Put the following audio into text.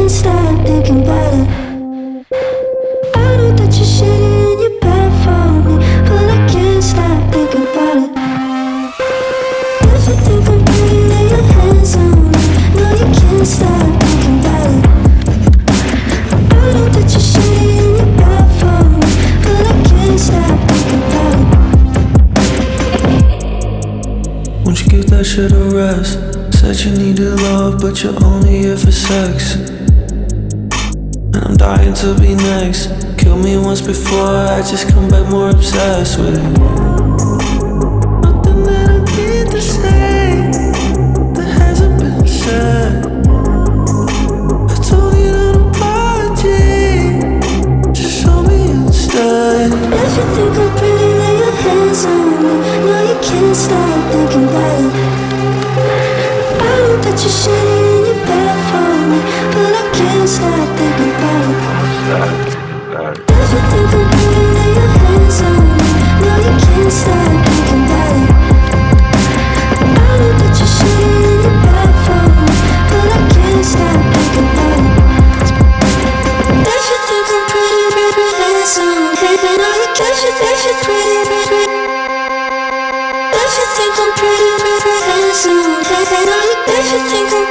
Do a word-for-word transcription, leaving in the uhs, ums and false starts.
can't stop thinking about it. I know that you're shitty and you're bad for me, but I can't stop thinking about it. If you think I'm pretty, lay your hands on me. No, you can't stop thinking about it. I know that you're shitty and you're bad for me, but I can't stop thinking about it. Won't you give that shit a rest? Said you needed love, but you're only here for sex. And I'm dying to be next. Killed me once before, I just come back more obsessed with it. Nothing that I need to say that hasn't been said. I don't need an apology, just show me instead. If you think I'm pretty, lay your hands on me. No, you can't stop thinking about it. I know that you're shitty and you're bad for me, but I can't stop thinking about it. If you think I'm pretty, lay your hands on me. No, you can't stop thinking about it. I know that you're shitty and you're bad for me, but I can't stop thinking about it. If you think I'm pretty, pretty, hands on me. No, you can't. If you think you're pretty, pretty. If you think I'm pretty, pretty, hands on me. No, you. If you think I'm